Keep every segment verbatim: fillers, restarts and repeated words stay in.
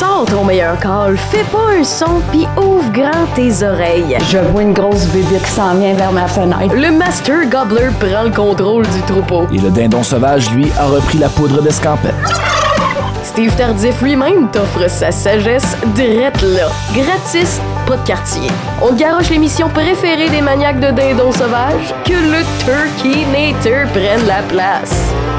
Sors ton meilleur call, fais pas un son pis ouvre grand tes oreilles. Je vois une grosse bébé qui s'en vient vers ma fenêtre. Le Master Gobbler prend le contrôle du troupeau. Et le dindon sauvage, lui, a repris la poudre d'escampette. Steve Tardif lui-même t'offre sa sagesse drette là. Gratis, pas de quartier. On garoche l'émission préférée des maniaques de dindons sauvages, que le Turkey Nator prenne la place.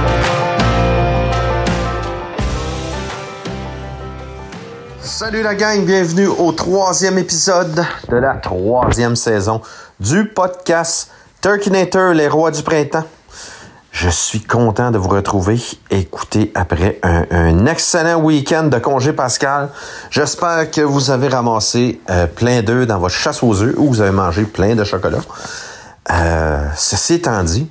Salut la gang, bienvenue au troisième épisode de la troisième saison du podcast Turkey Nator, les rois du printemps. Je suis content de vous retrouver. Écoutez, après un, un excellent week-end de congé pascal, j'espère que vous avez ramassé euh, plein d'œufs dans votre chasse aux œufs ou vous avez mangé plein de chocolat. Euh, ceci étant dit,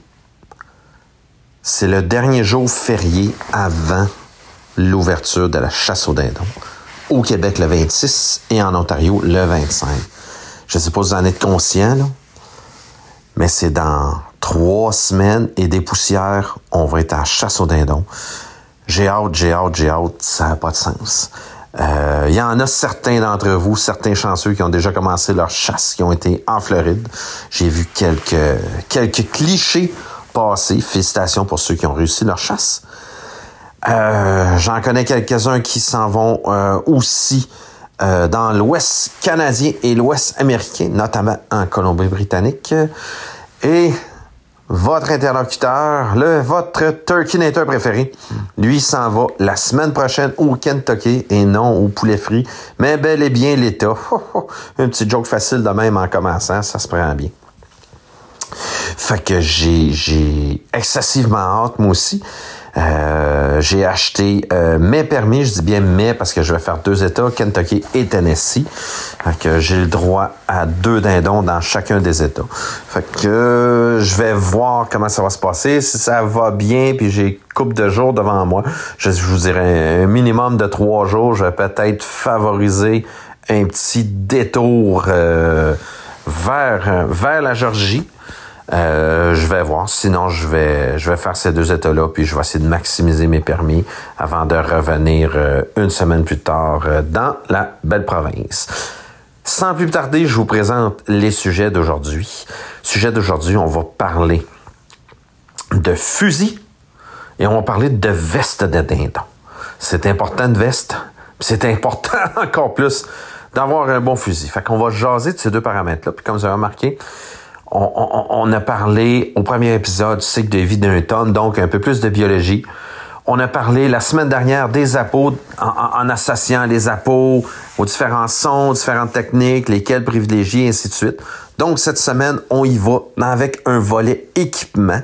c'est le dernier jour férié avant l'ouverture de la chasse aux dindons. Au Québec le vingt-six et en Ontario le vingt-cinq. Je ne sais pas si vous en êtes conscients, là, mais c'est dans trois semaines et des poussières, on va être à chasse aux dindons. J'ai hâte, j'ai hâte, j'ai hâte, ça n'a pas de sens. Il euh, y en a certains d'entre vous, certains chanceux qui ont déjà commencé leur chasse, qui ont été en Floride. J'ai vu quelques, quelques clichés passer. Félicitations pour ceux qui ont réussi leur chasse. Euh, j'en connais quelques-uns qui s'en vont euh, aussi euh, dans l'Ouest canadien et l'Ouest américain, notamment en Colombie-Britannique. Et votre interlocuteur, le votre Turkey Nator préféré, lui s'en va la semaine prochaine au Kentucky et non au poulet frit, mais bel et bien l'État. Un petit joke facile de même en commençant, ça se prend bien. Fait que j'ai, j'ai excessivement hâte, moi aussi. Euh, j'ai acheté euh, mes permis, je dis bien mes parce que je vais faire deux États, Kentucky et Tennessee. Fait que j'ai le droit à deux dindons dans chacun des États. Fait que euh, je vais voir comment ça va se passer. Si ça va bien, puis j'ai couple de jours devant moi, je, je vous dirais un minimum de trois jours, je vais peut-être favoriser un petit détour euh, vers, vers la Georgie. Euh, je vais voir. Sinon, je vais, je vais faire ces deux états-là, puis je vais essayer de maximiser mes permis avant de revenir euh, une semaine plus tard euh, dans la belle province. Sans plus tarder, je vous présente les sujets d'aujourd'hui. Sujet d'aujourd'hui, on va parler de fusil et on va parler de veste de dindon. C'est important de veste, puis c'est important encore plus d'avoir un bon fusil. Fait qu'on va jaser de ces deux paramètres-là, puis comme vous avez remarqué, On, on, on a parlé au premier épisode du cycle de vie d'un tonne, donc un peu plus de biologie. On a parlé la semaine dernière des appos en, en, en associant les appos aux différents sons, différentes techniques, lesquelles privilégier, et ainsi de suite. Donc, cette semaine, on y va avec un volet équipement.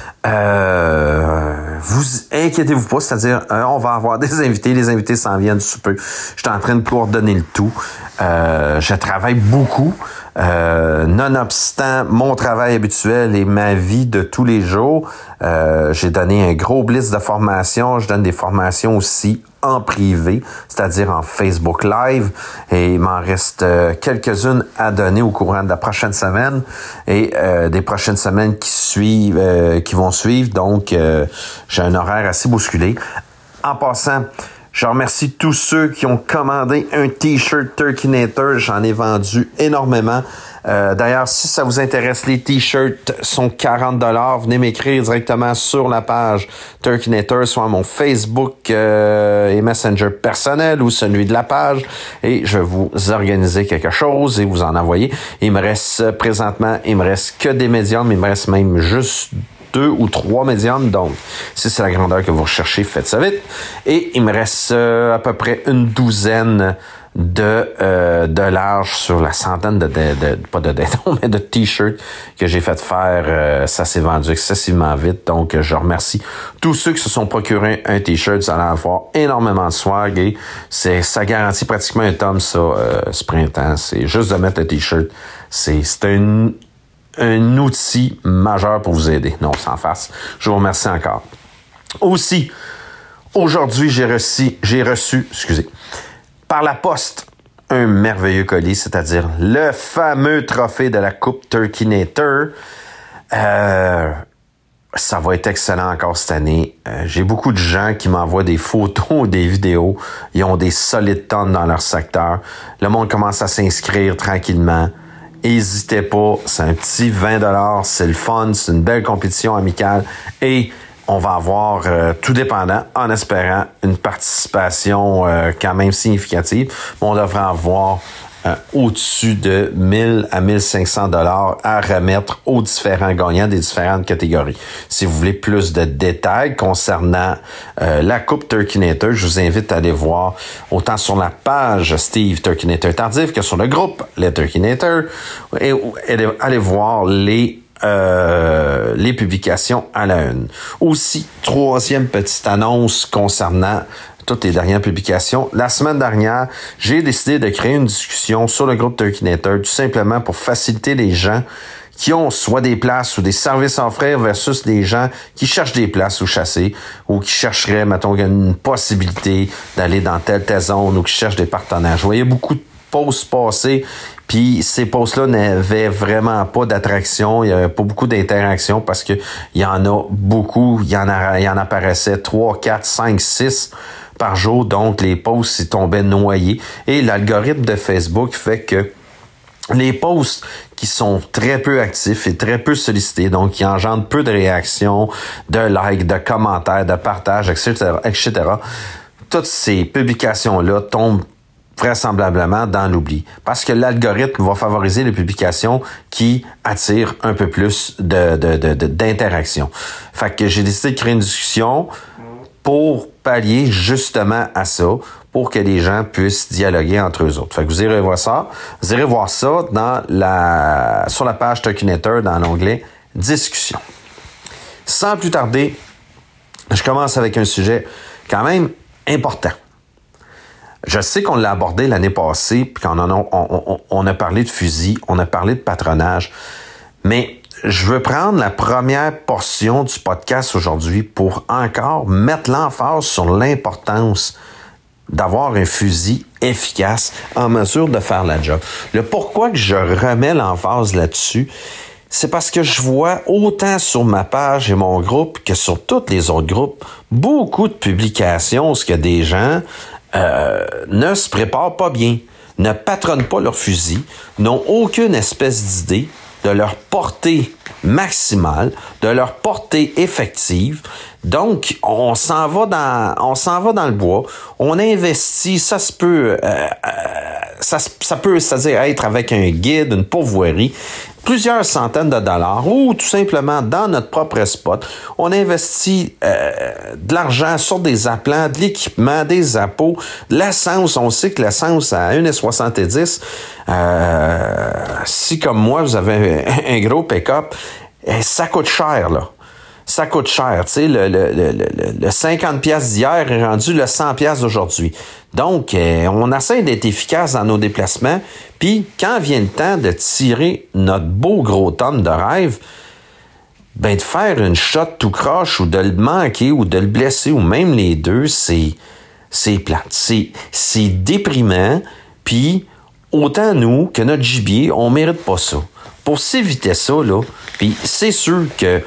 Euh, vous inquiétez-vous pas, c'est-à-dire euh, on va avoir des invités, les invités s'en viennent sous peu. Je suis en train de coordonner le tout. Euh, je travaille beaucoup. Euh, nonobstant mon travail habituel et ma vie de tous les jours, euh, j'ai donné un gros blitz de formation. Je donne des formations aussi en privé, c'est-à-dire en Facebook Live. Et il m'en reste euh, quelques-unes à donner au courant de la prochaine semaine et euh, des prochaines semaines qui suivent, euh, qui vont suivre. Donc, euh, j'ai un horaire assez bousculé. En passant, je remercie tous ceux qui ont commandé un T-shirt Turkey Nator. J'en ai vendu énormément. Euh, d'ailleurs, si ça vous intéresse, les T-shirts sont quarante dollars. Venez m'écrire directement sur la page Turkey Nator, soit mon Facebook euh, et Messenger personnel ou celui de la page. Et je vais vous organiser quelque chose et vous en envoyer. Il me reste présentement, il me reste que des médiums. Il me reste même juste deux ou trois médiums, donc si c'est la grandeur que vous recherchez, faites ça vite. Et il me reste euh, à peu près une douzaine de euh, de large sur la centaine de, de, de pas de dindons, mais de t-shirts que j'ai fait faire. Euh, ça s'est vendu excessivement vite, donc je remercie tous ceux qui se sont procurés un t-shirt. Vous allez avoir énormément de swag et c'est ça garantit pratiquement un tome, ça, euh, ce printemps. C'est juste de mettre le t-shirt. C'est, c'est un un outil majeur pour vous aider. Non, sans farce. Je vous remercie encore. Aussi, aujourd'hui, j'ai reçu, j'ai reçu, excusez, par la poste, un merveilleux colis, c'est-à-dire le fameux trophée de la Coupe Turkey Nator. Euh, ça va être excellent encore cette année. Euh, j'ai beaucoup de gens qui m'envoient des photos, des vidéos. Ils ont des solides tonnes dans leur secteur. Le monde commence à s'inscrire tranquillement. N'hésitez pas, c'est un petit vingt dollars, c'est le fun, c'est une belle compétition amicale et on va avoir, euh, tout dépendant, en espérant, une participation euh, quand même significative. On devrait avoir euh, au-dessus de mille à mille cinq cents dollars à remettre aux différents gagnants des différentes catégories. Si vous voulez plus de détails concernant euh, la Coupe Turkinator, je vous invite à aller voir autant sur la page Steve Turkinator Tardif que sur le groupe Les Turkinators et, et allez voir les Euh, les publications à la une. Aussi, troisième petite annonce concernant toutes les dernières publications. La semaine dernière, j'ai décidé de créer une discussion sur le groupe Turkinator, tout simplement pour faciliter les gens qui ont soit des places ou des services à offrir versus des gens qui cherchent des places où chasser ou qui chercheraient, mettons, une possibilité d'aller dans telle, telle zone ou qui cherchent des partenaires. Je voyais beaucoup de posts passer. Puis ces posts-là n'avaient vraiment pas d'attraction, il n'y avait pas beaucoup d'interaction parce que il y en a beaucoup, il y en a, il y en apparaissait trois, quatre, cinq, six par jour, donc les posts ils tombaient noyés. Et l'algorithme de Facebook fait que les posts qui sont très peu actifs et très peu sollicités, donc qui engendrent peu de réactions, de likes, de commentaires, de partages, et cetera, et cetera, toutes ces publications-là tombent vraisemblablement dans l'oubli. Parce que l'algorithme va favoriser les publications qui attirent un peu plus de, de, de, de, d'interaction. Fait que j'ai décidé de créer une discussion pour pallier justement à ça, pour que les gens puissent dialoguer entre eux autres. Fait que vous irez voir ça. Vous irez voir ça dans la, sur la page Turkinator dans l'onglet Discussion. Sans plus tarder, je commence avec un sujet quand même important. Je sais qu'on l'a abordé l'année passée, puis qu'on en a, on, on, on a parlé de fusil, on a parlé de patronage, mais je veux prendre la première portion du podcast aujourd'hui pour encore mettre l'emphase sur l'importance d'avoir un fusil efficace en mesure de faire la job. Le pourquoi que je remets l'emphase là-dessus, c'est parce que je vois autant sur ma page et mon groupe que sur tous les autres groupes, beaucoup de publications où ce que des gens Euh, ne se préparent pas bien, ne patronnent pas leur fusil, n'ont aucune espèce d'idée de leur portée maximale, de leur portée effective. Donc, on s'en va dans, on s'en va dans le bois, on investit, ça se peut, euh, euh, ça, ça peut, c'est-à-dire être avec un guide, une pourvoirie, plusieurs centaines de dollars ou tout simplement dans notre propre spot. On investit euh, de l'argent sur des appelants, de l'équipement, des appos, de l'essence. On sait que l'essence à un virgule soixante-dix, euh, si comme moi, vous avez un, un gros pick-up, ça coûte cher, là. Ça coûte cher, tu sais, le, le, le, le, le cinquante piastres d'hier est rendu le cent piastres d'aujourd'hui. Donc, euh, on essaie d'être efficace dans nos déplacements, puis quand vient le temps de tirer notre beau gros tonne de rêve, ben de faire une shot tout croche ou de le manquer ou de le blesser ou même les deux, c'est c'est plate, c'est c'est déprimant, puis autant nous que notre gibier, on mérite pas ça. Pour s'éviter ça, là, puis c'est sûr que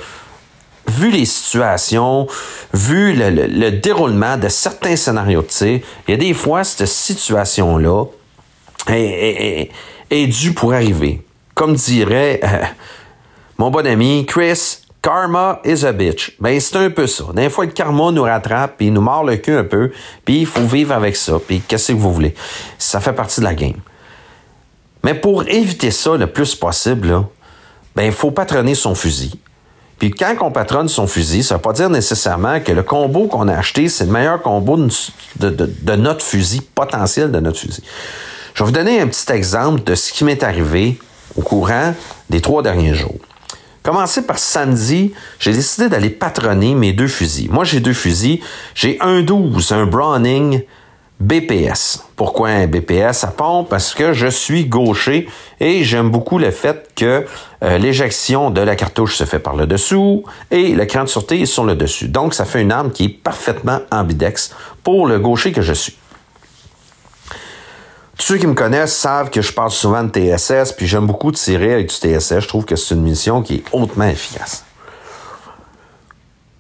vu les situations, vu le, le, le déroulement de certains scénarios de tir, il y a des fois, cette situation-là est, est, est, est due pour arriver. Comme dirait euh, mon bon ami Chris, karma is a bitch. Ben, c'est un peu ça. Des fois, le karma nous rattrape, puis il nous mord le cul un peu, puis il faut vivre avec ça, puis qu'est-ce que vous voulez? Ça fait partie de la game. Mais pour éviter ça le plus possible, là, ben, il faut patronner son fusil. Puis quand on patronne son fusil, ça ne veut pas dire nécessairement que le combo qu'on a acheté, c'est le meilleur combo de, de, de, de notre fusil, potentiel de notre fusil. Je vais vous donner un petit exemple de ce qui m'est arrivé au courant des trois derniers jours. Commencé par samedi, j'ai décidé d'aller patronner mes deux fusils. Moi, j'ai deux fusils. J'ai un douze, un Browning B P S. Pourquoi un B P S à pompe? Parce que je suis gaucher et j'aime beaucoup le fait que euh, l'éjection de la cartouche se fait par le dessous et le cran de sûreté est sur le dessus. Donc, ça fait une arme qui est parfaitement ambidex pour le gaucher que je suis. Tous ceux qui me connaissent savent que je parle souvent de T S S, puis j'aime beaucoup tirer avec du T S S. Je trouve que c'est une munition qui est hautement efficace.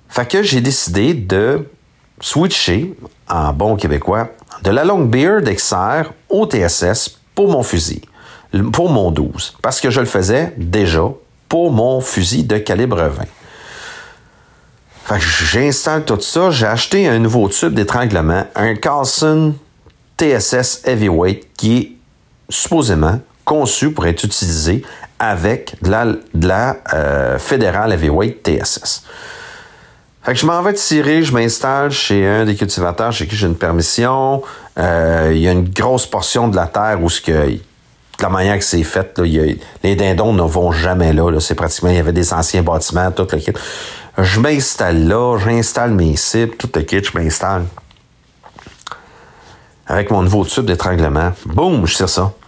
Fait que j'ai décidé de switcher, en bon québécois, de la Longbeard X R au T S S pour mon fusil, pour mon douze, parce que je le faisais déjà pour mon fusil de calibre vingt. Fait que j'installe tout ça, j'ai acheté un nouveau tube d'étranglement, un Carlson T S S Heavyweight qui est supposément conçu pour être utilisé avec de la, de la euh, Fédérale Heavyweight T S S. Fait que je m'en vais tirer, je m'installe chez un des cultivateurs chez qui j'ai une permission. Euh, il y a une grosse portion de la terre où ce que, de la manière que c'est fait, là, il y a, les dindons ne vont jamais là, là. C'est pratiquement, il y avait des anciens bâtiments, tout le kit. Je m'installe là, j'installe mes cibles, tout le kit, je m'installe. Avec mon nouveau tube d'étranglement. Boum, je tire ça.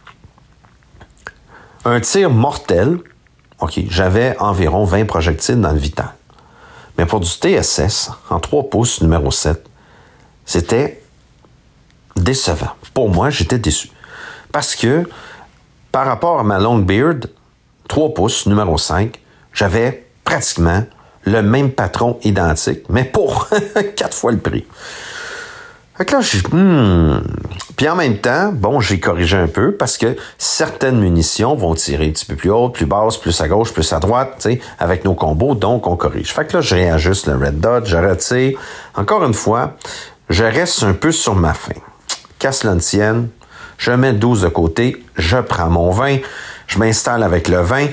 Un tir mortel. OK, j'avais environ vingt projectiles dans le vital. Mais pour du T S S, en trois pouces, numéro sept, c'était décevant. Pour moi, j'étais déçu. Parce que, par rapport à ma Longbeard, trois pouces, numéro cinq, j'avais pratiquement le même patron identique, mais pour quatre fois le prix. Fait que là, j'ai... Hmm. Puis en même temps, bon, j'ai corrigé un peu parce que certaines munitions vont tirer un petit peu plus haut, plus basse, plus à gauche, plus à droite, tu sais, avec nos combos, donc on corrige. Fait que là, je réajuste le red dot, je retire. Encore une fois, je reste un peu sur ma faim. Casse la tienne, je mets douze de côté, je prends mon vingt, je m'installe avec le vingt.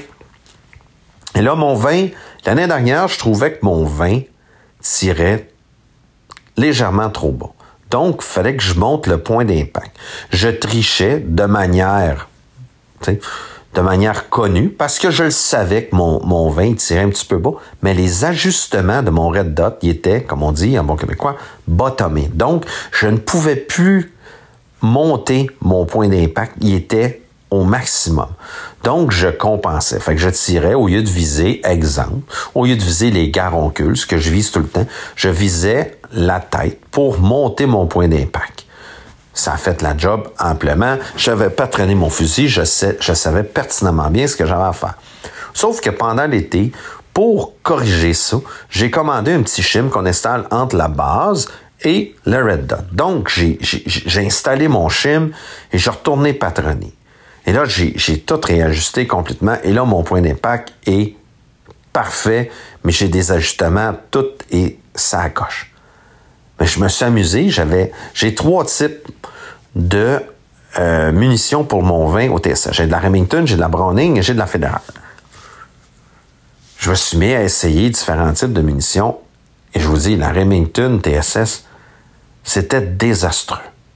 Et là, mon vingt, l'année dernière, je trouvais que mon vingt tirait légèrement trop bas. Donc, il fallait que je monte le point d'impact. Je trichais de manière, tu sais, de manière connue, parce que je le savais que mon, mon vingt tirait un petit peu bas, mais les ajustements de mon red dot, ils étaient, comme on dit en bon québécois, bottomés. Donc, je ne pouvais plus monter mon point d'impact. Il était au maximum. Donc, je compensais. Fait que je tirais, au lieu de viser, exemple, au lieu de viser les garoncules, ce que je vise tout le temps, je visais la tête pour monter mon point d'impact. Ça a fait la job amplement. J'avais patronné mon fusil, je, sais, je savais pertinemment bien ce que j'avais à faire. Sauf que pendant l'été, pour corriger ça, j'ai commandé un petit shim qu'on installe entre la base et le red dot. Donc, j'ai, j'ai, j'ai installé mon shim et j'ai retourné patronner. Et là, j'ai, j'ai tout réajusté complètement. Et là, mon point d'impact est parfait, mais j'ai des ajustements, tout et ça coche. Mais je me suis amusé. J'avais, j'ai trois types de euh, munitions pour mon vingt au T S S. J'ai de la Remington, j'ai de la Browning et j'ai de la Fédérale. Je me suis mis à essayer différents types de munitions. Et je vous dis, la Remington T S S, c'était désastreux.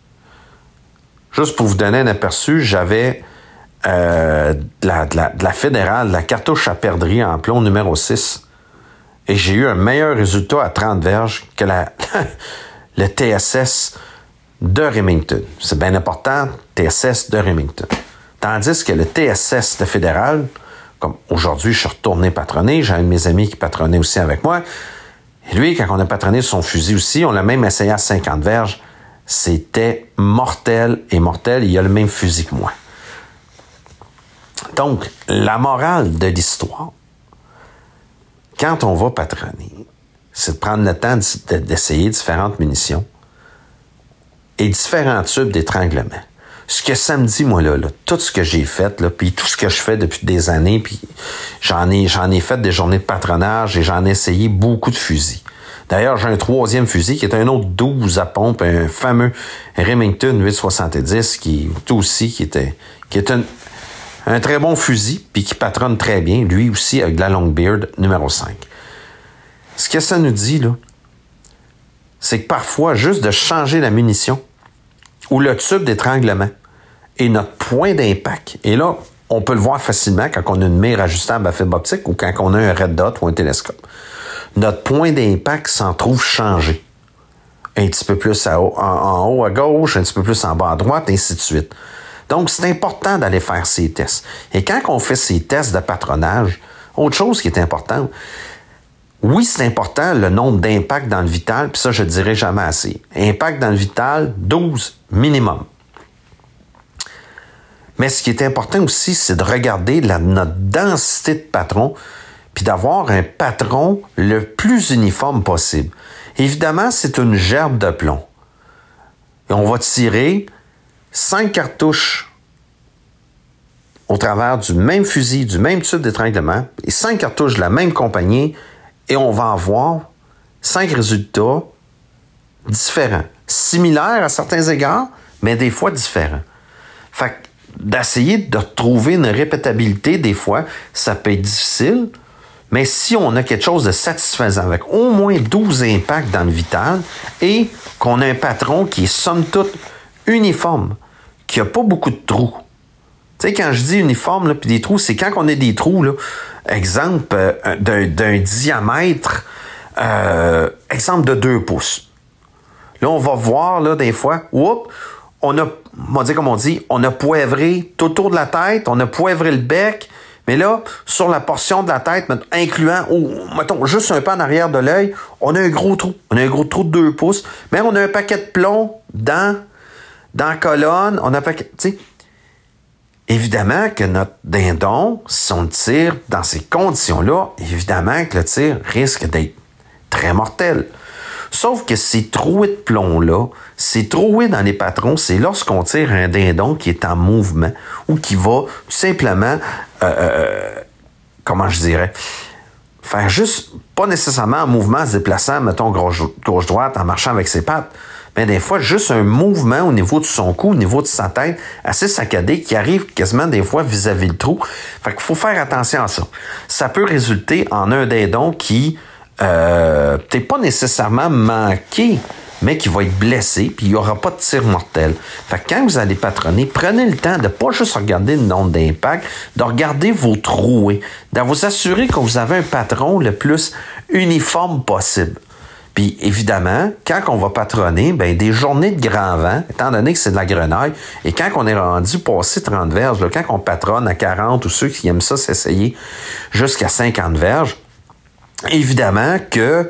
Juste pour vous donner un aperçu, j'avais euh, de, la, de, la, de la Fédérale, de la cartouche à perdrix en plomb numéro six. Et j'ai eu un meilleur résultat à trente verges que la, le T S S de Remington. C'est bien important, T S S de Remington. Tandis que le T S S de Fédérale, comme aujourd'hui, je suis retourné patronner, j'ai un de mes amis qui patronnait aussi avec moi. Et lui, quand on a patronné son fusil aussi, on l'a même essayé à cinquante verges. C'était mortel et mortel. Il a le même fusil que moi. Donc, la morale de l'histoire, quand on va patronner, c'est de prendre le temps d'essayer différentes munitions et différents tubes d'étranglement. Ce que ça me dit, moi, là, là tout ce que j'ai fait, là, puis tout ce que je fais depuis des années, puis j'en ai, j'en ai fait des journées de patronage et j'en ai essayé beaucoup de fusils. D'ailleurs, j'ai un troisième fusil qui est un autre douze à pompe, un fameux Remington huit soixante-dix, qui est aussi, qui était, qui est un, un très bon fusil, puis qui patronne très bien, lui aussi, avec de la Longbeard numéro cinq. Ce que ça nous dit, là, c'est que parfois, juste de changer la munition ou le tube d'étranglement et notre point d'impact, et là, on peut le voir facilement quand on a une mire ajustable à fibre optique ou quand on a un red dot ou un télescope. Notre point d'impact s'en trouve changé. Un petit peu plus à haut, en, en haut à gauche, un petit peu plus en bas à droite, et ainsi de suite. Donc, c'est important d'aller faire ces tests. Et quand on fait ces tests de patronage, autre chose qui est importante, oui, c'est important le nombre d'impacts dans le vital, puis ça, je ne dirai jamais assez. Impact dans le vital, douze minimum. Mais ce qui est important aussi, c'est de regarder la, notre densité de patron, puis d'avoir un patron le plus uniforme possible. Évidemment, c'est une gerbe de plomb. Et on va tirer cinq cartouches au travers du même fusil, du même tube d'étranglement, et cinq cartouches de la même compagnie, et on va avoir cinq résultats différents. Similaires à certains égards, mais des fois différents. Fait que d'essayer de trouver une répétabilité, des fois, ça peut être difficile, mais si on a quelque chose de satisfaisant avec au moins douze impacts dans le vital et qu'on a un patron qui est somme toute uniforme, qui n'a pas beaucoup de trous. Tu sais, quand je dis uniforme, là, puis des trous, c'est quand on a des trous, là, exemple, euh, d'un, d'un diamètre, euh, exemple de deux pouces. Là, on va voir, là, des fois, oups, on a, on va dire comme on dit, on a poivré tout autour de la tête, on a poivré le bec, mais là, sur la portion de la tête, incluant, ou mettons, juste un peu en arrière de l'œil, on a un gros trou. On a un gros trou de deux pouces, mais on a un paquet de plomb dans, dans la colonne, on a un paquet, tu sais. Évidemment que notre dindon, si on tire dans ces conditions-là, évidemment que le tir risque d'être très mortel. Sauf que ces trouées de plomb-là, ces trouées dans les patrons, c'est lorsqu'on tire un dindon qui est en mouvement ou qui va tout simplement, euh, euh, comment je dirais, faire juste, pas nécessairement en mouvement, se déplaçant, mettons, gauche-droite, en marchant avec ses pattes, mais des fois, juste un mouvement au niveau de son cou, au niveau de sa tête, assez saccadé, qui arrive quasiment des fois vis-à-vis le trou. Fait qu'il faut faire attention à ça. Ça peut résulter en un dindon qui, euh, peut-être pas nécessairement manqué, mais qui va être blessé, puis il n'y aura pas de tir mortel. Fait que quand vous allez patronner, prenez le temps de pas juste regarder le nombre d'impacts, de regarder vos trouées, de vous assurer que vous avez un patron le plus uniforme possible. Puis évidemment, quand on va patronner, ben des journées de grand vent, étant donné que c'est de la grenaille, et quand on est rendu passé trente verges, là, quand on patronne à quarante, ou ceux qui aiment ça s'essayer jusqu'à cinquante verges, évidemment que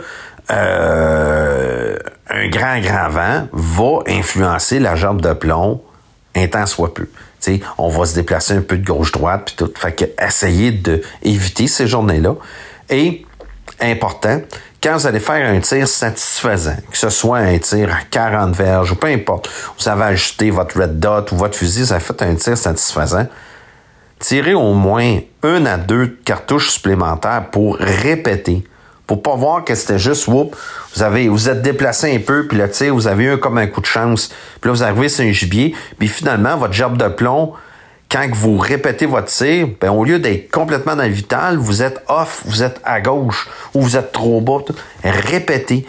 euh, un grand, grand vent va influencer la gerbe de plomb un tant soit peu. T'sais, on va se déplacer un peu de gauche-droite, puis tout. Fait que essayez d'éviter ces journées-là. Et, important, quand vous allez faire un tir satisfaisant, que ce soit un tir à quarante verges ou peu importe, vous avez ajusté votre red dot ou votre fusil, vous avez fait un tir satisfaisant, tirez au moins une à deux cartouches supplémentaires pour répéter, pour pas voir que c'était juste, whoop, vous avez, vous êtes déplacé un peu, puis le tir, vous avez eu comme un coup de chance, puis là, vous arrivez sur un gibier, puis finalement, votre gerbe de plomb, quand vous répétez votre tir, ben, au lieu d'être complètement dans le vital, vous êtes off, vous êtes à gauche, ou vous êtes trop bas. Répétez.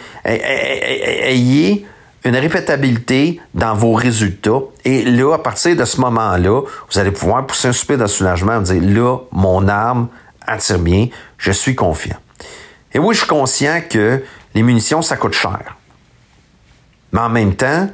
Ayez une répétabilité dans vos résultats. Et là, à partir de ce moment-là, vous allez pouvoir pousser un soupir de soulagement et dire, là, mon arme attire bien, je suis confiant. Et oui, je suis conscient que les munitions, ça coûte cher. Mais en même temps,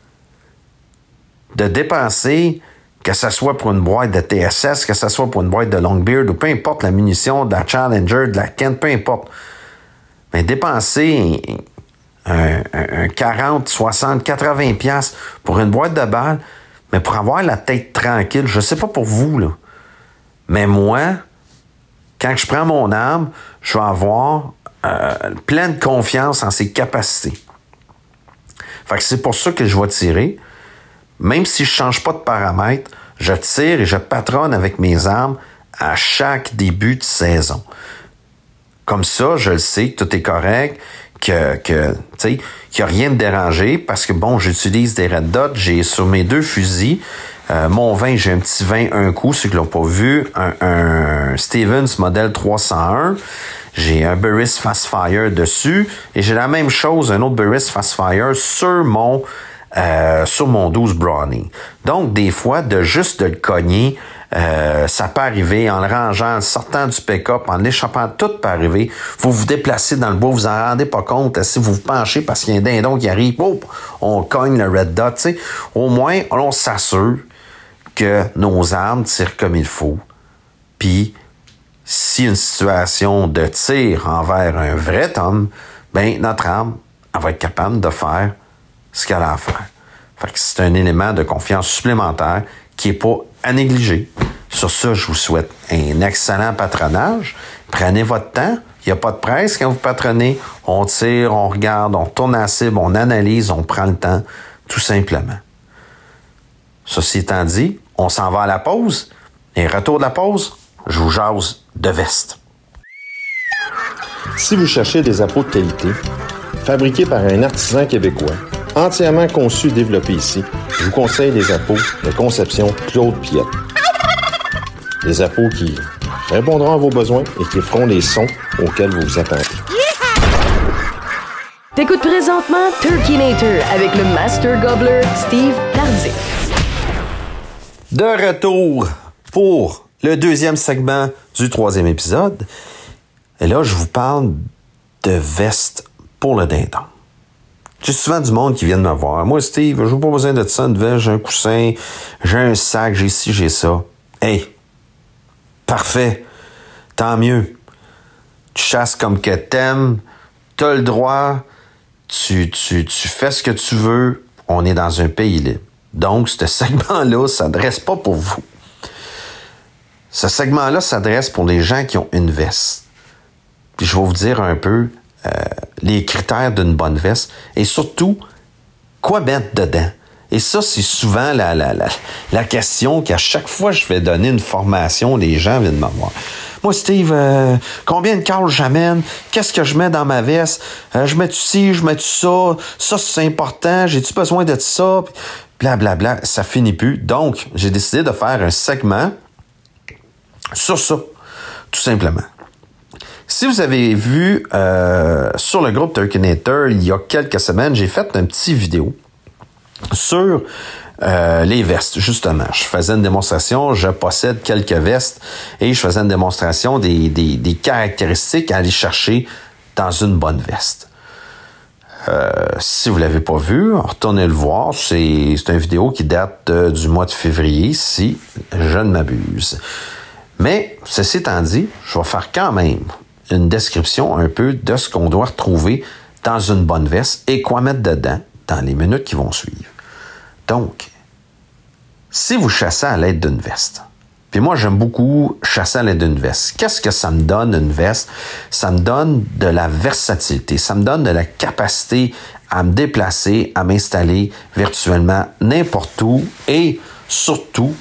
de dépenser, que ce soit pour une boîte de T S S, que ce soit pour une boîte de Longbeard, ou peu importe la munition, de la Challenger, de la Kent, peu importe. Mais dépenser un, un, un quarante, soixante, quatre-vingts piastres pour une boîte de balles, mais pour avoir la tête tranquille, je sais pas pour vous, là. Mais moi, quand je prends mon arme, je vais avoir euh, pleine confiance en ses capacités. Fait que c'est pour ça que je vais tirer. Même si je ne change pas de paramètres, je tire et je patronne avec mes armes à chaque début de saison. Comme ça, je le sais que tout est correct, que, que tu sais, qu'il n'y a rien de dérangé, parce que bon, j'utilise des red dots, j'ai sur mes deux fusils, euh, mon vingt, j'ai un petit vingt un coup, ceux qui l'ont pas vu, un, un Stevens modèle trois cent un, j'ai un Burris Fast Fire dessus, et j'ai la même chose, un autre Burris Fast Fire sur mon Euh, sur mon douze Browning. Donc, des fois, de juste de le cogner, euh, ça peut arriver en le rangeant, en le sortant du pick-up, en l'échappant, tout peut arriver. Vous vous déplacez dans le bois, vous en rendez pas compte. Si vous vous penchez parce qu'il y a un dindon qui arrive, oh, on cogne le red dot, tu sais. Au moins, on s'assure que nos armes tirent comme il faut. Puis, si une situation de tir envers un vrai homme, ben notre arme, elle va être capable de faire ce qu'elle a à faire. Fait que c'est un élément de confiance supplémentaire qui n'est pas à négliger. Sur ça, je vous souhaite un excellent patronage, Prenez votre temps. Il n'y a pas de presse quand vous patronnez. On tire, on regarde, on tourne la cible, on analyse, on prend le temps, tout simplement. Ceci étant dit, on s'en va à la pause. Et retour de la pause, je vous jase de veste. Si vous cherchez des appôts de qualité, fabriqués par un artisan québécois, entièrement conçus et développés ici, je vous conseille les appôts de conception Claude Piette. Des appôts qui répondront à vos besoins et qui feront les sons auxquels vous vous attendez. T'écoutes présentement Turkinator avec le Master Gobbler Steve Tardif. De retour pour le deuxième segment du troisième épisode. Et là, je vous parle de veste pour le dindon. J'ai souvent du monde qui vient de me voir. Moi, Steve, je n'ai pas besoin de ça, une veste, j'ai un coussin, j'ai un sac, j'ai ci, j'ai ça. Hey! Parfait. Tant mieux. Tu chasses comme que t'aimes. T'as le droit. Tu, tu, tu fais ce que tu veux. On est dans un pays libre. Donc, ce segment-là s'adresse pas pour vous. Ce segment-là s'adresse pour les gens qui ont une veste. Puis je vais vous dire un peu euh, les critères d'une bonne veste et surtout, quoi mettre dedans. Et ça, c'est souvent la, la, la, la question qu'à chaque fois que je vais donner une formation, les gens viennent me voir. Moi, Steve, euh, combien de câbles j'amène? Qu'est-ce que je mets dans ma veste? Euh, je mets-tu ci, je mets-tu ça? Ça, c'est important. J'ai-tu besoin de ça? Blablabla. Bla, bla. Ça finit plus. Donc, j'ai décidé de faire un segment sur ça, tout simplement. Si vous avez vu euh, sur le groupe Turkinator, il y a quelques semaines, j'ai fait une petite vidéo sur euh, les vestes, justement. Je faisais une démonstration, je possède quelques vestes et je faisais une démonstration des, des, des caractéristiques à aller chercher dans une bonne veste. Euh, si vous ne l'avez pas vu, retournez le voir. C'est, c'est une vidéo qui date de, du mois de février, si je ne m'abuse. Mais, ceci étant dit, je vais faire quand même une description un peu de ce qu'on doit retrouver dans une bonne veste et quoi mettre dedans dans les minutes qui vont suivre. Donc, si vous chassez à l'aide d'une veste, puis moi j'aime beaucoup chasser à l'aide d'une veste, qu'est-ce que ça me donne une veste? Ça me donne de la versatilité, ça me donne de la capacité à me déplacer, à m'installer virtuellement n'importe où et surtout,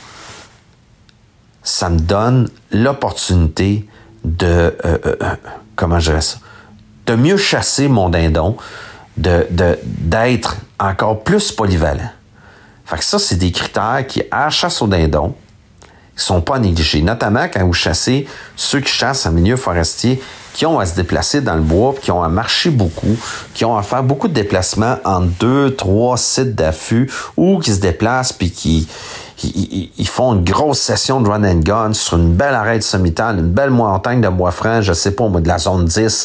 ça me donne l'opportunité de, euh, euh, comment je dirais ça, de mieux chasser mon dindon, de, de, d'être encore plus polyvalent. Fait que ça, c'est des critères qui, à la chasse au dindon, ne sont pas négligés. Notamment quand vous chassez ceux qui chassent en milieu forestier, qui ont à se déplacer dans le bois, qui ont à marcher beaucoup, qui ont à faire beaucoup de déplacements en deux, trois sites d'affût, ou qui se déplacent puis qui ils, ils font une grosse session de run and gun sur une belle arête sommitale, une belle montagne de bois franc, je sais pas, moi, de la zone dix,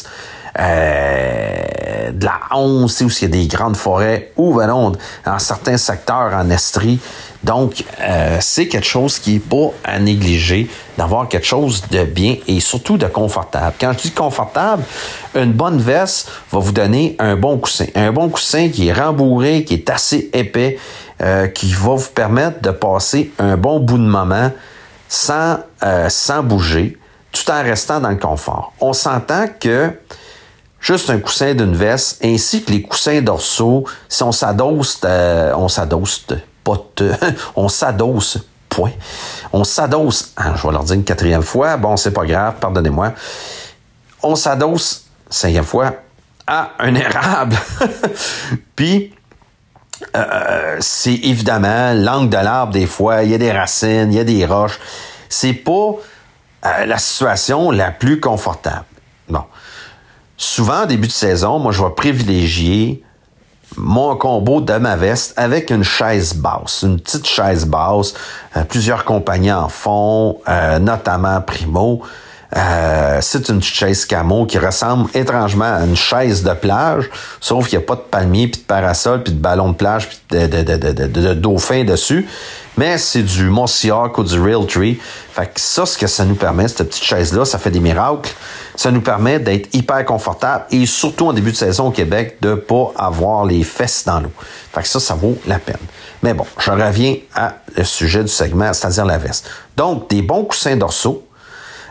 euh, de la onze, où il y a des grandes forêts, ou ben non, dans certains secteurs en Estrie. Donc, euh, c'est quelque chose qui n'est pas à négliger, d'avoir quelque chose de bien et surtout de confortable. Quand je dis confortable, une bonne veste va vous donner un bon coussin. Un bon coussin qui est rembourré, qui est assez épais, euh, qui va vous permettre de passer un bon bout de moment sans, euh, sans bouger, tout en restant dans le confort. On s'entend que juste un coussin d'une veste, ainsi que les coussins dorsaux, si on s'adosse, euh, on s'adosse, pas de, on s'adosse, point. On s'adosse, hein, je vais leur dire une quatrième fois, bon, c'est pas grave, pardonnez-moi. On s'adosse, cinquième fois, à un érable. Puis, euh, c'est évidemment l'angle de l'arbre, des fois, il y a des racines, il y a des roches. C'est pas euh, la situation la plus confortable. Bon. Souvent, au début de saison, moi, je vais privilégier mon combo de ma veste avec une chaise basse, une petite chaise basse. Euh, plusieurs compagnies en font, euh, notamment Primo. Euh, c'est une petite chaise camo qui ressemble étrangement à une chaise de plage, sauf qu'il n'y a pas de palmier, puis de parasol, puis de ballon de plage, puis de, de, de, de, de, de dauphin dessus. Mais c'est du Monsiak ou du Realtree. Fait que ça, ce que ça nous permet, cette petite chaise-là, ça fait des miracles. Ça nous permet d'être hyper confortable et surtout en début de saison au Québec, de pas avoir les fesses dans l'eau. Fait que ça, ça vaut la peine. Mais bon, je reviens à le sujet du segment, c'est-à-dire la veste. Donc, des bons coussins dorsaux,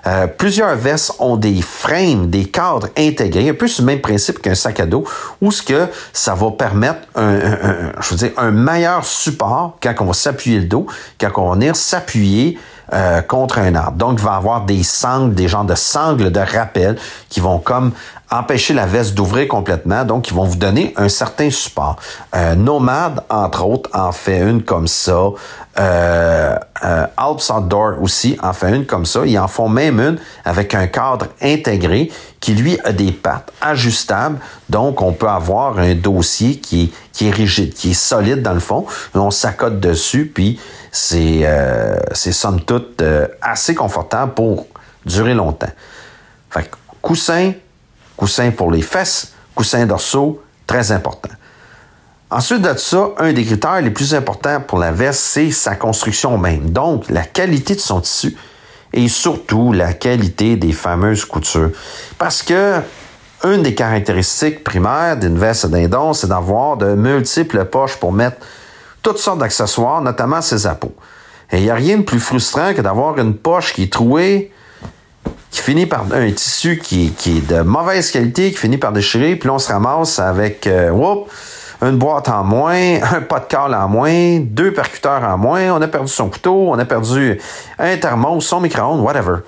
Euh, plusieurs vestes ont des frames, des cadres intégrés, un peu sur le même principe qu'un sac à dos, où ce que ça va permettre un, un, un, je veux dire, un meilleur support quand on va s'appuyer le dos, quand on va venir s'appuyer euh, contre un arbre. Donc, il va y avoir des sangles, des genres de sangles de rappel qui vont comme empêcher la veste d'ouvrir complètement, donc ils vont vous donner un certain support. Euh, Nomad, entre autres, en fait une comme ça. Euh, euh, Alps Outdoor aussi en fait une comme ça. Ils en font même une avec un cadre intégré qui, lui, a des pattes ajustables. Donc, on peut avoir un dossier qui est, qui est rigide, qui est solide dans le fond. On s'accote dessus, puis c'est, euh, c'est somme toute euh, assez confortable pour durer longtemps. Fait que, coussin, coussin pour les fesses, coussin dorsaux, très important. Ensuite de ça, un des critères les plus importants pour la veste, c'est sa construction même. Donc, la qualité de son tissu et surtout la qualité des fameuses coutures. Parce que une des caractéristiques primaires d'une veste dindon, c'est d'avoir de multiples poches pour mettre toutes sortes d'accessoires, notamment ses appuis. Et il n'y a rien de plus frustrant que d'avoir une poche qui est trouée, qui finit par un tissu qui, qui est de mauvaise qualité, qui finit par déchirer, puis là, on se ramasse avec euh, whoop, une boîte en moins, un pas de câble en moins, deux percuteurs en moins, on a perdu son couteau, on a perdu un thermos, son micro-ondes, whatever.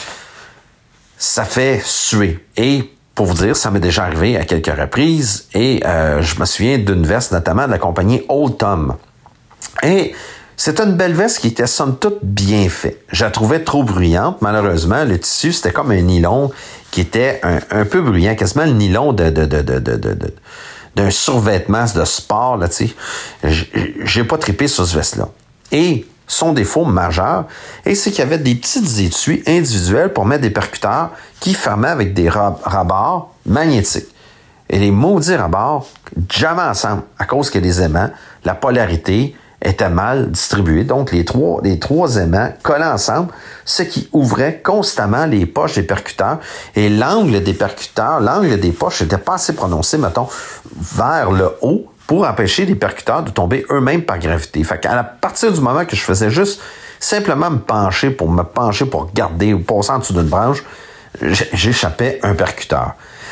Ça fait suer. Et pour vous dire, ça m'est déjà arrivé à quelques reprises, et euh, je me souviens d'une veste, notamment de la compagnie Old Tom. Et c'était une belle veste qui était somme toute bien faite. Je la trouvais trop bruyante. Malheureusement, le tissu, c'était comme un nylon qui était un, un peu bruyant, quasiment le nylon de, de, de, de, de, de, de d'un survêtement de sport, là, tu sais. J'ai pas trippé sur ce veste-là. Et son défaut majeur, et c'est qu'il y avait des petites étuis individuels pour mettre des percuteurs qui fermaient avec des rabards magnétiques. Et les maudits rabards jamais ensemble à cause que les aimants, la polarité était mal distribuée. Donc, les trois, les trois aimants collaient ensemble, ce qui ouvrait constamment les poches des percuteurs. Et l'angle des percuteurs, l'angle des poches n'était pas assez prononcé, mettons, vers le haut pour empêcher les percuteurs de tomber eux-mêmes par gravité. Fait qu'à partir du moment que je faisais juste simplement me pencher pour me pencher pour regarder ou passer en dessous d'une branche, j'échappais un percuteur.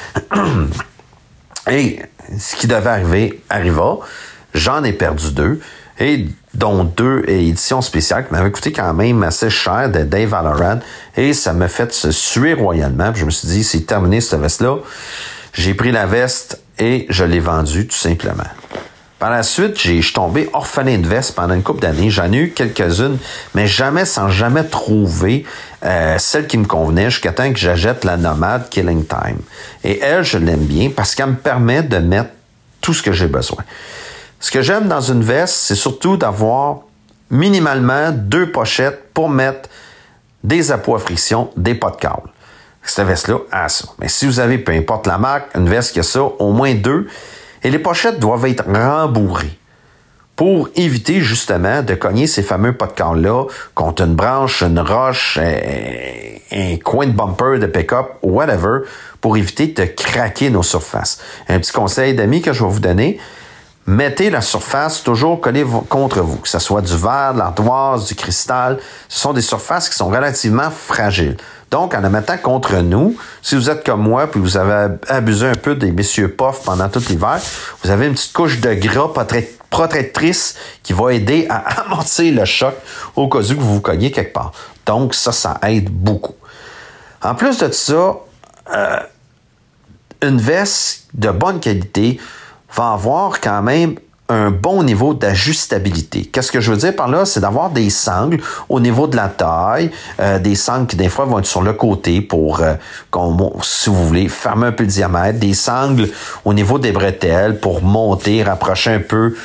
Et ce qui devait arriver arriva. J'en ai perdu deux. Et dont deux éditions spéciales qui m'avaient coûté quand même assez cher de Dave Valorant. Et ça m'a fait se suer royalement. Puis je me suis dit, c'est terminé cette veste-là. J'ai pris la veste et je l'ai vendue tout simplement. Par la suite, j'ai, je suis tombé orphelin de veste pendant une couple d'années. J'en ai eu quelques-unes, mais jamais sans jamais trouver euh, celle qui me convenait jusqu'à temps que j'achète la Nomad Killing Time. Et elle, je l'aime bien parce qu'elle me permet de mettre tout ce que j'ai besoin. Ce que j'aime dans une veste, c'est surtout d'avoir minimalement deux pochettes pour mettre des appuis à friction, des pas de câble. Cette veste-là a ça. Mais si vous avez, peu importe la marque, une veste qui a ça, au moins deux, et les pochettes doivent être rembourrées pour éviter justement de cogner ces fameux pas de câble-là contre une branche, une roche, un, un coin de bumper de pick-up, whatever, pour éviter de craquer nos surfaces. Un petit conseil d'amis que je vais vous donner, mettez la surface toujours collée contre vous, que ce soit du verre, de l'ardoise, du cristal. Ce sont des surfaces qui sont relativement fragiles. Donc, en la mettant contre nous, si vous êtes comme moi puis vous avez abusé un peu des messieurs puffs pendant tout l'hiver, vous avez une petite couche de gras protectrice qui va aider à amortir le choc au cas où vous vous cognez quelque part. Donc, ça, ça aide beaucoup. En plus de ça, euh, une veste de bonne qualité va avoir quand même un bon niveau d'ajustabilité. Qu'est-ce que je veux dire par là? C'est d'avoir des sangles au niveau de la taille, euh, des sangles qui des fois vont être sur le côté pour, euh, qu'on, si vous voulez, fermer un peu le diamètre, des sangles au niveau des bretelles pour monter, rapprocher un peu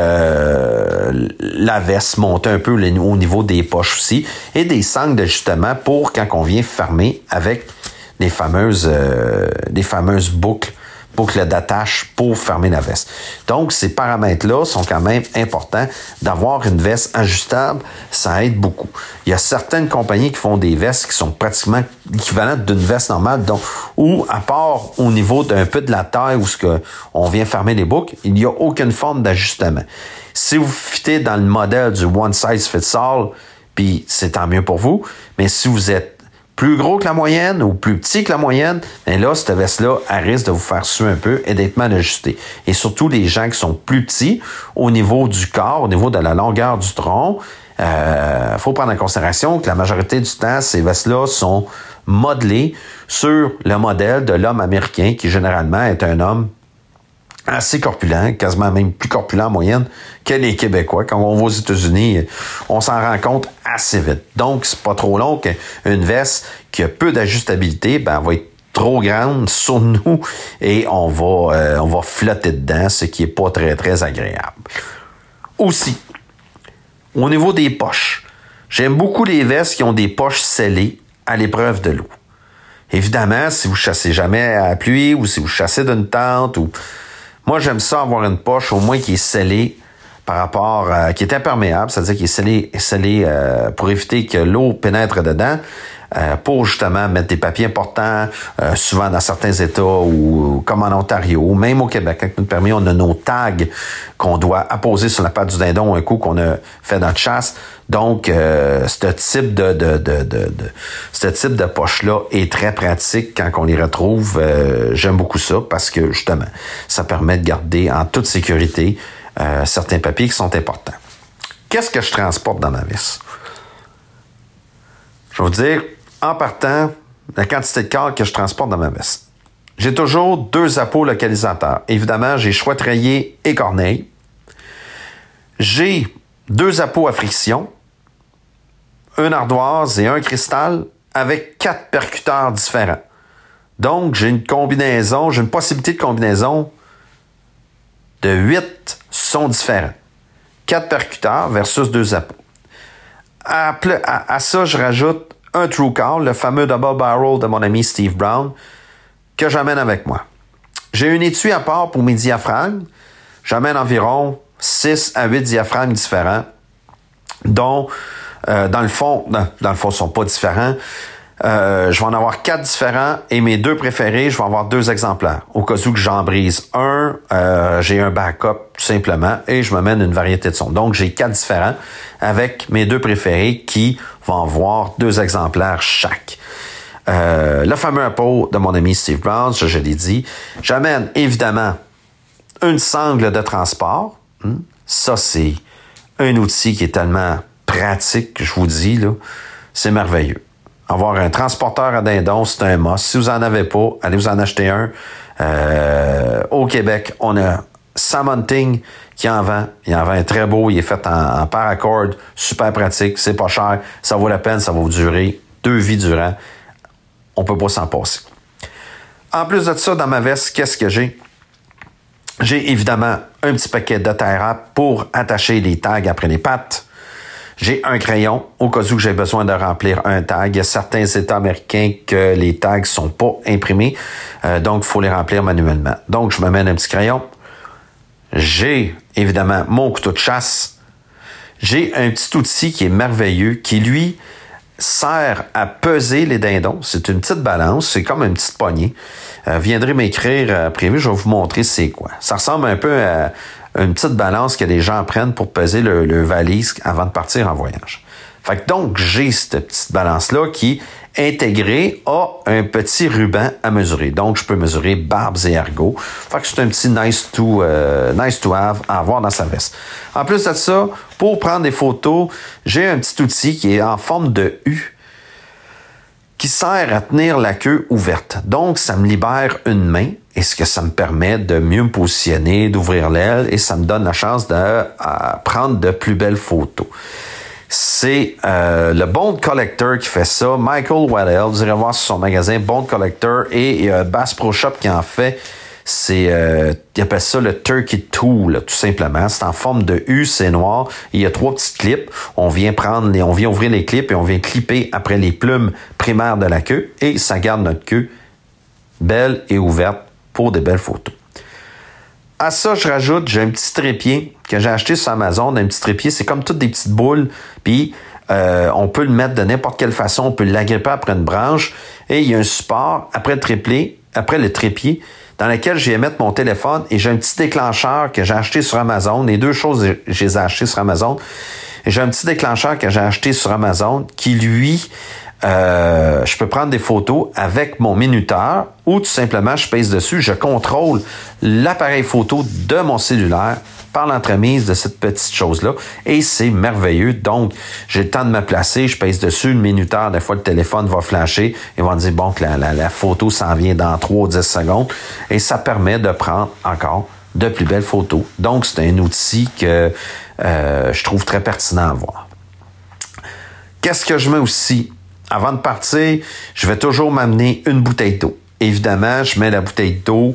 euh, la veste, monter un peu le, au niveau des poches aussi, et des sangles d'ajustement pour quand on vient fermer avec les fameuses, euh, les fameuses boucles boucle d'attache pour fermer la veste. Donc, ces paramètres-là sont quand même importants. D'avoir une veste ajustable, ça aide beaucoup. Il y a certaines compagnies qui font des vestes qui sont pratiquement équivalentes d'une veste normale, donc, où, à part au niveau d'un peu de la taille où ce que on vient fermer les boucles, il n'y a aucune forme d'ajustement. Si vous fitez dans le modèle du one size fits all, puis c'est tant mieux pour vous, mais si vous êtes plus gros que la moyenne ou plus petit que la moyenne, bien là, cette veste-là, elle risque de vous faire suer un peu et d'être mal ajustée. Et surtout, les gens qui sont plus petits au niveau du corps, au niveau de la longueur du tronc, il euh, faut prendre en considération que la majorité du temps, ces vestes-là sont modelées sur le modèle de l'homme américain, qui généralement est un homme assez corpulent, quasiment même plus corpulent en moyenne que les Québécois. Quand on va aux États-Unis, on s'en rend compte assez vite. Donc, c'est pas trop long qu'une veste qui a peu d'ajustabilité, ben, va être trop grande sur nous et on va, euh, on va flotter dedans, ce qui est pas très, très agréable. Aussi, au niveau des poches, j'aime beaucoup les vestes qui ont des poches scellées à l'épreuve de l'eau. Évidemment, si vous chassez jamais à la pluie ou si vous chassez d'une tente ou... Moi, j'aime ça avoir une poche au moins qui est scellée par rapport à... qui est imperméable, c'est-à-dire qui est scellée, scellée euh, pour éviter que l'eau pénètre dedans, euh, pour justement mettre des papiers importants, euh, souvent dans certains États ou comme en Ontario, même au Québec, avec notre permis, on a nos tags qu'on doit apposer sur la patte du dindon un coup qu'on a fait notre chasse. Donc, euh, ce type de, de, de, de, de ce type de poche-là est très pratique quand on les retrouve. Euh, j'aime beaucoup ça parce que, justement, ça permet de garder en toute sécurité euh, certains papiers qui sont importants. Qu'est-ce que je transporte dans ma veste? Je vais vous dire, en partant, la quantité de câbles que je transporte dans ma veste. J'ai toujours deux appeaux localisateurs. Évidemment, j'ai choix treillé et corneille. J'ai deux appeaux à friction, une ardoise et un cristal avec quatre percuteurs différents. Donc, j'ai une combinaison, j'ai une possibilité de combinaison de huit sons différents. Quatre percuteurs versus deux appeaux. À, à, à ça, je rajoute un True Call, le fameux double barrel de mon ami Steve Brown, que j'amène avec moi. J'ai un étui à part pour mes diaphragmes. J'amène environ six à huit diaphragmes différents, dont, euh, dans le fond, non, dans le fond, ils ne sont pas différents. Euh, je vais en avoir quatre différents et mes deux préférés, je vais avoir deux exemplaires. Au cas où que j'en brise un, euh, j'ai un backup tout simplement et je me mène une variété de sons. Donc, j'ai quatre différents avec mes deux préférés qui vont avoir deux exemplaires chaque. Euh, le fameux appôt de mon ami Steve Brown, ça je l'ai dit. J'amène évidemment une sangle de transport. Ça, c'est un outil qui est tellement pratique que je vous dis, là, c'est merveilleux. Avoir un transporteur à dindon, c'est un must. Si vous n'en avez pas, allez vous en acheter un. Euh, au Québec, on a Sam Hunting qui en vend. Il en vend un très beau. Il est fait en, en paracord. Super pratique. C'est pas cher. Ça vaut la peine. Ça va vous durer deux vies durant. On peut pas s'en passer. En plus de ça, dans ma veste, qu'est-ce que j'ai? J'ai évidemment un petit paquet de tie-wrap pour attacher les tags après les pattes. J'ai un crayon au cas où j'ai besoin de remplir un tag. Il y a certains États américains que les tags sont pas imprimés, euh, donc il faut les remplir manuellement. Donc, je me mène un petit crayon. J'ai évidemment mon couteau de chasse. J'ai un petit outil qui est merveilleux, qui lui sert à peser les dindons. C'est une petite balance, c'est comme une petite poignée. Euh, viendrez m'écrire euh, prévu, je vais vous montrer c'est quoi. Ça ressemble un peu à une petite balance que les gens prennent pour peser le, le valise avant de partir en voyage. Fait que donc, j'ai cette petite balance-là qui, intégrée, a un petit ruban à mesurer. Donc, je peux mesurer barbes et ergots. Fait que c'est un petit nice to, euh, nice to have à avoir dans sa veste. En plus de ça, pour prendre des photos, j'ai un petit outil qui est en forme de U qui sert à tenir la queue ouverte. Donc, ça me libère une main et ce que ça me permet de mieux me positionner, d'ouvrir l'aile et ça me donne la chance de euh, prendre de plus belles photos. C'est euh, le Bond Collector qui fait ça. Michael Waddell, vous irez voir sur son magasin Bond Collector et euh, Bass Pro Shop qui en fait. C'est, euh, il appelle ça le Turkey Tool, tout simplement. C'est en forme de U, c'est noir. Il y a trois petites clips. On vient prendre les, on vient ouvrir les clips et on vient clipper après les plumes primaires de la queue et ça garde notre queue belle et ouverte pour des belles photos. À ça, je rajoute, j'ai un petit trépied que j'ai acheté sur Amazon. Un petit trépied, c'est comme toutes des petites boules. Puis, euh, on peut le mettre de n'importe quelle façon. On peut l'agripper après une branche. Et il y a un support après le trépied, après le trépied, dans lequel je vais mettre mon téléphone. Et j'ai un petit déclencheur que j'ai acheté sur Amazon. Les deux choses, je les ai achetées sur Amazon. Et j'ai un petit déclencheur que j'ai acheté sur Amazon qui, lui, euh, je peux prendre des photos avec mon minuteur ou tout simplement, je pèse dessus, je contrôle l'appareil photo de mon cellulaire par l'entremise de cette petite chose-là. Et c'est merveilleux. Donc, j'ai le temps de me placer, je pèse dessus, le minuteur, des fois, le téléphone va flasher et va me dire, bon, que la, la, la photo s'en vient dans trois ou dix secondes. Et ça permet de prendre encore de plus belles photos. Donc, c'est un outil que euh, je trouve très pertinent à voir. Qu'est-ce que je mets aussi? Avant de partir, je vais toujours m'amener une bouteille d'eau. Évidemment, je mets la bouteille d'eau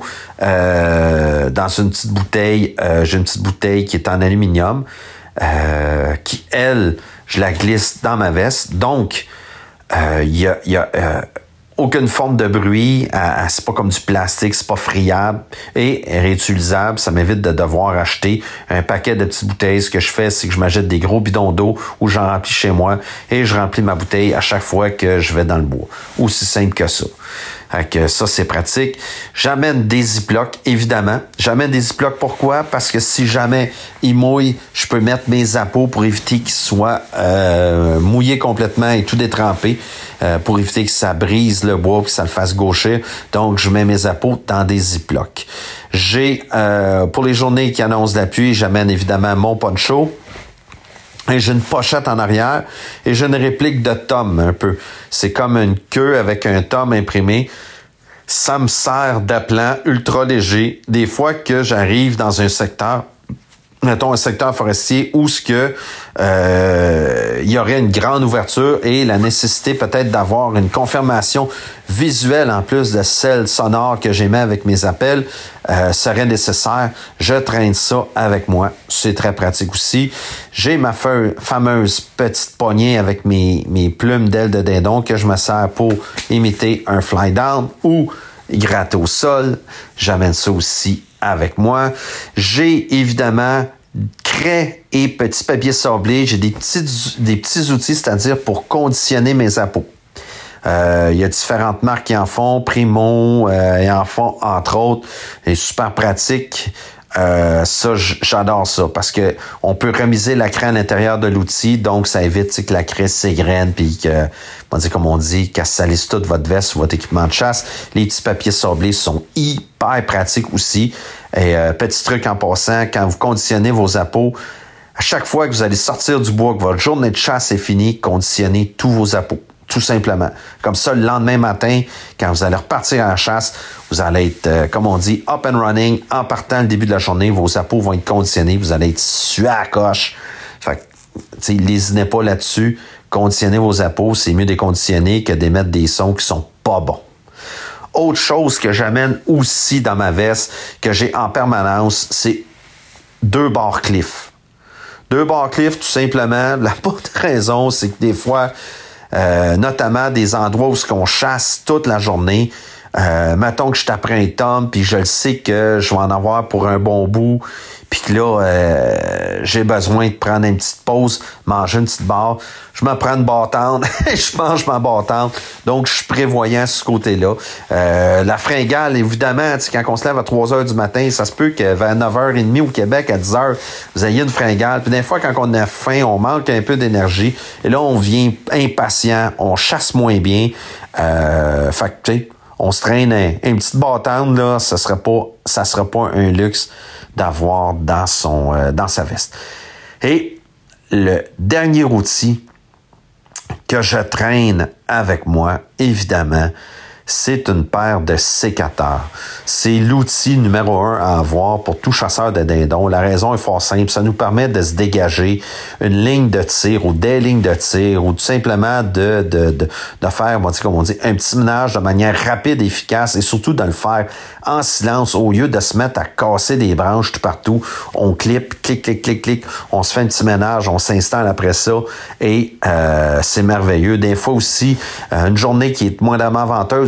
euh, dans une petite bouteille. Euh, j'ai une petite bouteille qui est en aluminium, euh, qui, elle, je la glisse dans ma veste. Donc, il euh, y a, y a euh, aucune forme de bruit. Euh, c'est pas comme du plastique, c'est pas friable et réutilisable. Ça m'évite de devoir acheter un paquet de petites bouteilles. Ce que je fais, c'est que je m'achète des gros bidons d'eau où j'en remplis chez moi et je remplis ma bouteille à chaque fois que je vais dans le bois. Aussi simple que ça. Fait que ça, c'est pratique. J'amène des ziplocs, évidemment. J'amène des ziplocs, pourquoi? Parce que si jamais il mouille, je peux mettre mes appos pour éviter qu'ils soient euh, mouillés complètement et tout détrempés, euh, pour éviter que ça brise le bois et que ça le fasse gauchir. Donc, je mets mes appos dans des ziplocs. J'ai, euh, pour les journées qui annoncent la pluie, j'amène évidemment mon poncho. Et j'ai une pochette en arrière et j'ai une réplique de tome un peu. C'est comme une queue avec un tome imprimé. Ça me sert d'appelant ultra léger. Des fois que j'arrive dans un secteur, mettons un secteur forestier où ce que euh, il y aurait une grande ouverture et la nécessité peut-être d'avoir une confirmation visuelle en plus de celle sonore que j'émets avec mes appels euh, serait nécessaire. Je traîne ça avec moi. C'est très pratique aussi. J'ai ma feu- fameuse petite poignée avec mes, mes plumes d'ailes de dindon que je me sers pour imiter un fly down ou gratter au sol. J'amène ça aussi avec moi. J'ai évidemment craie et petits papiers sablés. J'ai des petits, des petits outils, c'est-à-dire pour conditionner mes appos. Euh, il y a différentes marques qui en font, Primo, euh, et en font entre autres. C'est super pratique. Euh, ça, j'adore ça parce que on peut remiser la craie à l'intérieur de l'outil, donc ça évite que la craie s'égrène puis que, on dit comme on dit, qu'elle salisse toute votre veste ou votre équipement de chasse. Les petits papiers sablés sont hyper pratiques aussi. Et euh, petit truc en passant, quand vous conditionnez vos appos, à chaque fois que vous allez sortir du bois, que votre journée de chasse est finie, conditionnez tous vos appos. Tout simplement. Comme ça, le lendemain matin, quand vous allez repartir à la chasse, vous allez être, euh, comme on dit, up and running. En partant le début de la journée, vos appos vont être conditionnés. Vous allez être sué à la coche. Fait que, tu sais, lésinez pas là-dessus. Conditionnez vos appos. C'est mieux déconditionner que d'émettre des sons qui sont pas bons. Autre chose que j'amène aussi dans ma veste, que j'ai en permanence, c'est deux barres cliff. Deux barres cliff, tout simplement. La bonne raison, c'est que des fois, Euh, notamment des endroits où on chasse toute la journée. Euh, mettons que je t'apprends un tome, puis je le sais que je vais en avoir pour un bon bout, puis que là, euh, j'ai besoin de prendre une petite pause, manger une petite barre. Je me prends une bâtante, je mange ma bâtante. Donc, je suis prévoyant sur ce côté-là. Euh, la fringale, évidemment, quand on se lève à trois heures du matin, ça se peut que vers neuf heures trente au Québec, à dix heures, vous ayez une fringale. Puis des fois, quand on a faim, on manque un peu d'énergie. Et là, on vient impatient, on chasse moins bien. Euh, fait que, tu sais, on se traîne un, une petite bâtante, là, ça serait pas, ça serait pas un luxe d'avoir dans son, euh, dans sa veste. Et le dernier outil que je traîne avec moi, évidemment, c'est une paire de sécateurs. C'est l'outil numéro un à avoir pour tout chasseur de dindons. La raison est fort simple. Ça nous permet de se dégager une ligne de tir ou des lignes de tir ou tout simplement de, de, de, de faire, on dit, comme on dit, un petit ménage de manière rapide et efficace et surtout de le faire en silence au lieu de se mettre à casser des branches tout partout. On clip, clic, clic, clic, clic. On se fait un petit ménage, on s'installe après ça et euh, c'est merveilleux. Des fois aussi, euh, une journée qui est moindrement venteuse,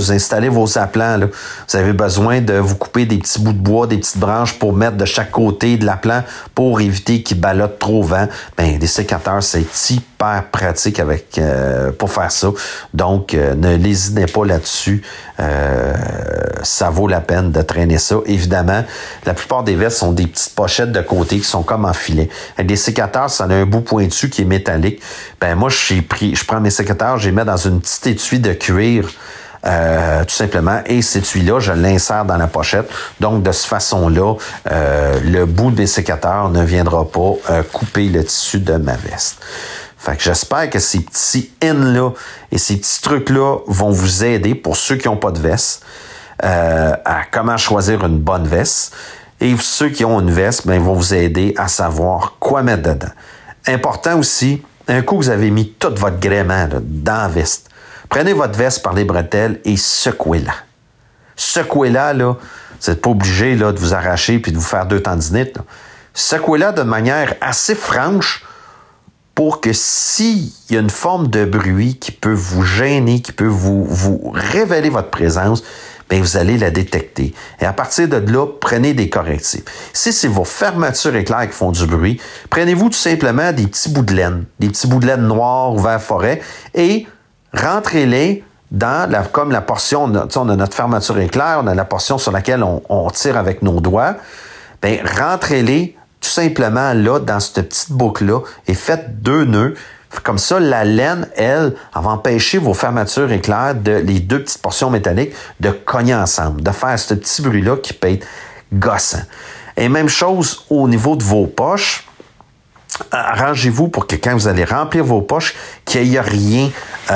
vous installez vos aplants, là, vous avez besoin de vous couper des petits bouts de bois, des petites branches pour mettre de chaque côté de l'aplant pour éviter qu'il ballotte trop vent. Ben, des sécateurs, c'est hyper pratique avec euh, pour faire ça. Donc, euh, ne lésinez pas là-dessus. Euh, ça vaut la peine de traîner ça. Évidemment, la plupart des vestes ont des petites pochettes de côté qui sont comme en filet. Avec des sécateurs, ça a un bout pointu qui est métallique. Ben moi, j'ai pris, je prends mes sécateurs, je les mets dans une petite étui de cuir. Euh, tout simplement, et cet étui-là, je l'insère dans la pochette. Donc, de cette façon-là, euh, le bout des sécateurs ne viendra pas euh, couper le tissu de ma veste. Fait que j'espère que ces petits in-là et ces petits trucs-là vont vous aider, pour ceux qui n'ont pas de veste, euh, à comment choisir une bonne veste. Et ceux qui ont une veste, ben, ils vont vous aider à savoir quoi mettre dedans. Important aussi, un coup que vous avez mis tout votre gréement là, dans la veste, prenez votre veste par les bretelles et secouez-la. Secouez-la, là. Vous n'êtes pas obligé là, de vous arracher puis de vous faire deux tendinites. Là. Secouez-la de manière assez franche pour que s'il y a une forme de bruit qui peut vous gêner, qui peut vous, vous révéler votre présence, bien, vous allez la détecter. Et à partir de là, prenez des correctifs. Si c'est vos fermetures éclairs qui font du bruit, prenez-vous tout simplement des petits bouts de laine, des petits bouts de laine noirs ou vert forêt, et rentrez-les dans la, comme la portion, on a notre fermeture éclair, on a la portion sur laquelle on, on tire avec nos doigts, bien, rentrez-les tout simplement là, dans cette petite boucle-là, et faites deux nœuds. Comme ça, la laine, elle, elle va empêcher vos fermetures éclairs, de, les deux petites portions métalliques, de cogner ensemble, de faire ce petit bruit-là qui peut être gossant. Et même chose au niveau de vos poches. Arrangez-vous pour que quand vous allez remplir vos poches, qu'il n'y ait rien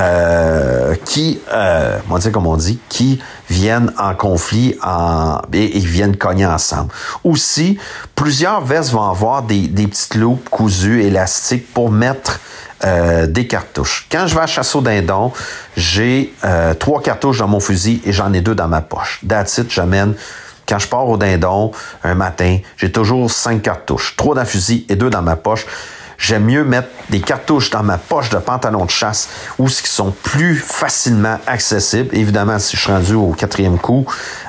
euh, qui, euh, on va dire comme on dit, qui viennent en conflit en, et, et viennent cogner ensemble. Aussi, plusieurs vestes vont avoir des, des petites loupes cousues élastiques pour mettre euh, des cartouches. Quand je vais à chasse au dindon, j'ai euh, trois cartouches dans mon fusil et j'en ai deux dans ma poche. That's it, j'amène. Quand je pars au dindon un matin, j'ai toujours cinq cartouches. Trois dans le fusil et deux dans ma poche. J'aime mieux mettre des cartouches dans ma poche de pantalon de chasse où ils sont plus facilement accessibles. Évidemment, si je suis rendu au quatrième coup,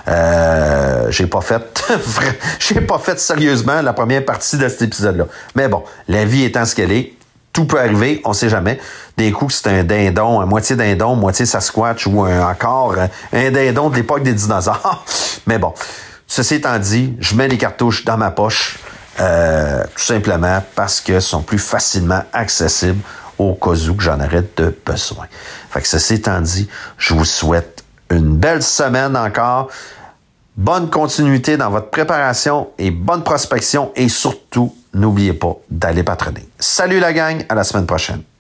euh, j'ai pas fait j'ai pas fait sérieusement la première partie de cet épisode-là. Mais bon, la vie étant ce qu'elle est, tout peut arriver, on sait jamais. Des coups, c'est un dindon, un moitié dindon, moitié Sasquatch ou un, encore un dindon de l'époque des dinosaures. Mais bon, ceci étant dit, je mets les cartouches dans ma poche, euh, tout simplement parce qu'elles sont plus facilement accessibles au cas où que j'en aurais de besoin. Fait que ceci étant dit, je vous souhaite une belle semaine encore. Bonne continuité dans votre préparation et bonne prospection et surtout, n'oubliez pas d'aller patronner. Salut la gang, à la semaine prochaine.